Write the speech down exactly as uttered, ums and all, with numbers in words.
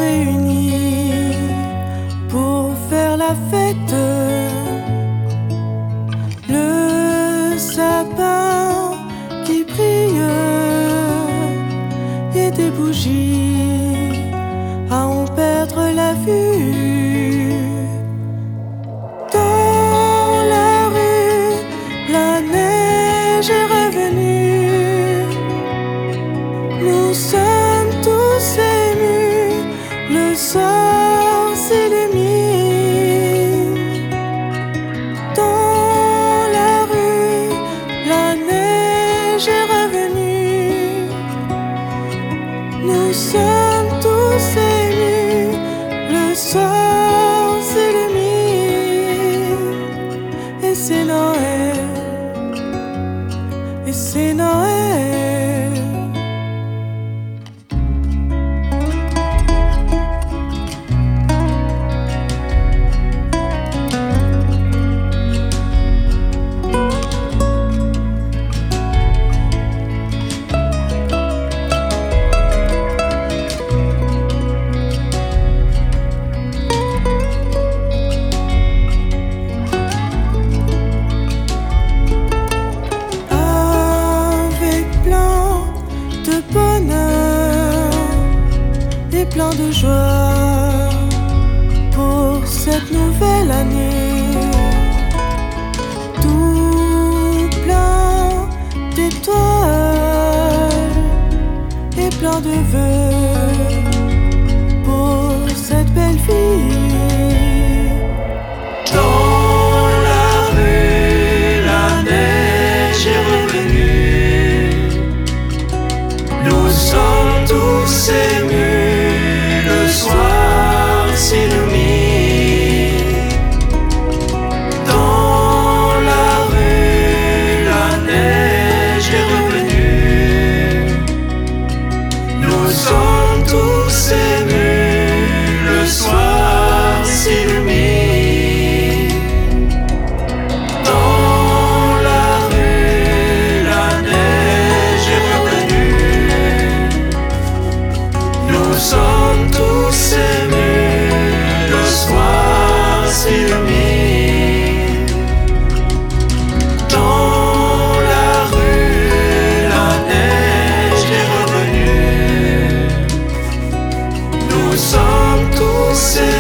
réunis pour faire la fête. Le sapin qui brille et des bougies à en perdre la vue. Dans la rue, la neige est revenue. Nous sommes tous émus, le soir s'illumine. Dans la rue, la neige est revenue. Nous sommes tous émus, le soir s'illumine. Et c'est Noël, et c'est Noël. Plein de joie pour cette nouvelle année, tout plein d'étoiles et plein de vœux pour cette belle vie. Dans la rue, la neige est revenue. Nous sommes tous émus. Le soir s'illumine. Dans la rue, la neige est revenue. Nous sommes tous émus. Le soir s'illumine. Dans la rue, la neige est revenue. Nous sommes tous émus, le soir s'illumine. Dans la rue, la neige est revenue. Nous sommes tous émus.